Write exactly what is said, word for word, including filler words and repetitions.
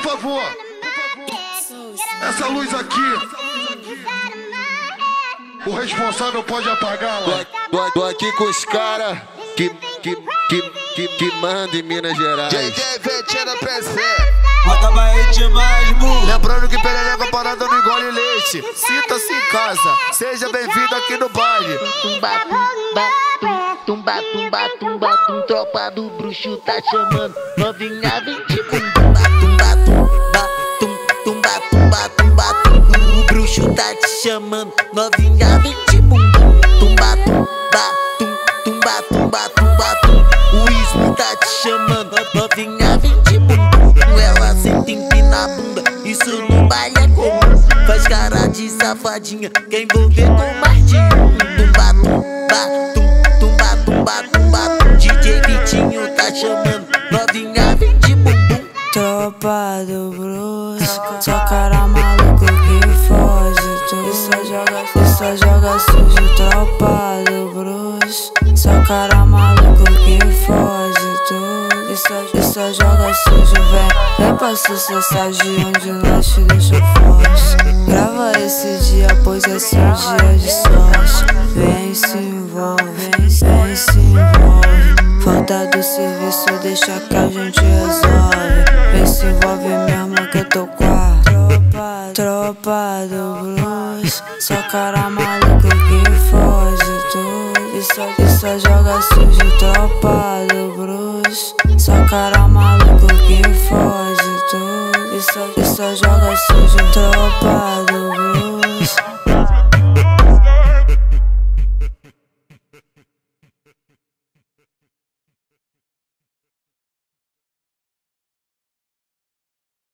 por favor. Essa luz aqui, o responsável pode apagá-la. Tô, tô, tô aqui com os caras que, que, que, que, que mandam em Minas Gerais. J J Ventina P C. Roda mais, mu. Lembrando que perereca parada não engole leite. Sinta-se em casa, seja bem-vindo aqui no baile. Tumba, tumba, tumba, tumba, tumba, tum, tropa do bruxo tá chamando. Novinha vem de bumbum. Tumba, tumba, tum, tumba, tumba, tumba, tum, o bruxo tá te chamando. Novinha vem de bumbum. Tumba, tumba, tum, tumba, tumba, tumba, tum, o ismo tá te chamando. Novinha vem de bumbum. Ela senta empina a bunda, isso no baile é comum. Faz cara de safadinha, quer envolver com mais de um. Tumba, tumba, tum, tumba, tumba, tumba, tum, D J Vitinho tá chamando. Novinha vem de bumbum. Tropa do bruxo, só cara maluco que foge. Tu só joga, tu só joga sujo. Tropa do bruxo, só cara maluco que foge. Tu e só, e só joga sujo, vem. Vem pra sucessar de onde nós te deixou forte. Grava esse dia, pois é seu dia de sorte. Vem se envolve, vem, vem se envolve. Falta do serviço, deixa que a gente resolve. Vem se envolve mesmo que eu tô com a tropa, tropa do bruxo, só cara maluco que foge. Tu e só, e só joga sujo. Tropa do bruxo, só cara maluco que foge. Tu e só, e só joga sujo.